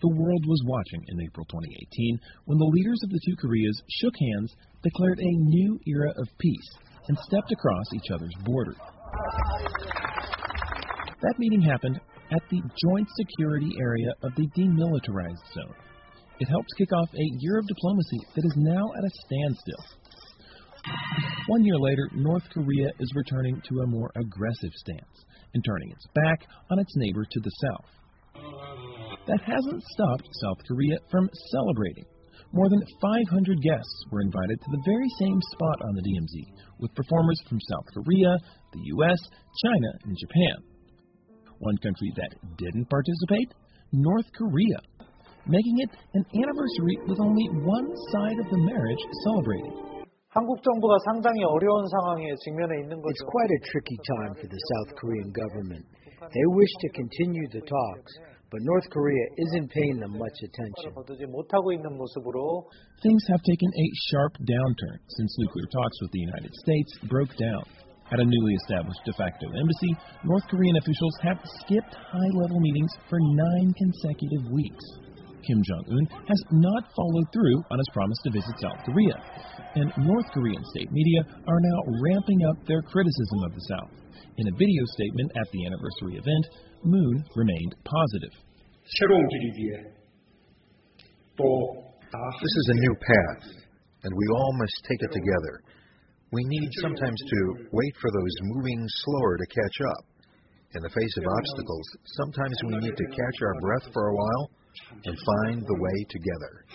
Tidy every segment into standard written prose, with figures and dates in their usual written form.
The world was watching in April 2018 when the leaders of the two Koreas shook hands, declared a new era of peace, and stepped across each other's border. That meeting happened at the Joint Security Area of the Demilitarized Zone. It helps kick off a year of diplomacy that is now at a standstill. 1 year later, North Korea is returning to a more aggressive stance and turning its back on its neighbor to the south. That hasn't stopped South Korea from celebrating. More than 500 guests were invited to the very same spot on the DMZ, with performers from South Korea, the U.S., China, and Japan. One country that didn't participate? North Korea, making it an anniversary with only one side of the marriage celebrating. 한국 정부가 상당히 어려운 상황에 직면해 있는 거죠. It's quite a tricky time for the South Korean government. They wish to continue the talks, but North Korea isn't paying them much attention. Things have taken a sharp downturn since nuclear talks with the United States broke down. At a newly established de facto embassy, North Korean officials have skipped high-level meetings for 9 consecutive weeks. Kim Jong-un has not followed through on his promise to visit South Korea, and North Korean state media are now ramping up their criticism of the South. In a video statement at the anniversary event, Moon remained positive. This is a new path, and we all must take it together. We need sometimes to wait for those moving slower to catch up. In the face of obstacles, sometimes we need to catch our breath for a while and find the way together.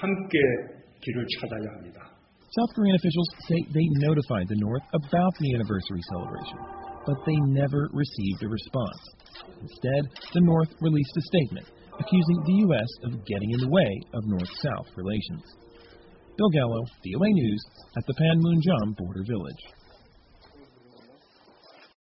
South Korean officials say they notified the North about the anniversary celebration, but they never received a response. Instead, the North released a statement accusing the U.S. of getting in the way of North-South relations. Bill Gallo, VOA News, at the Panmunjom border village.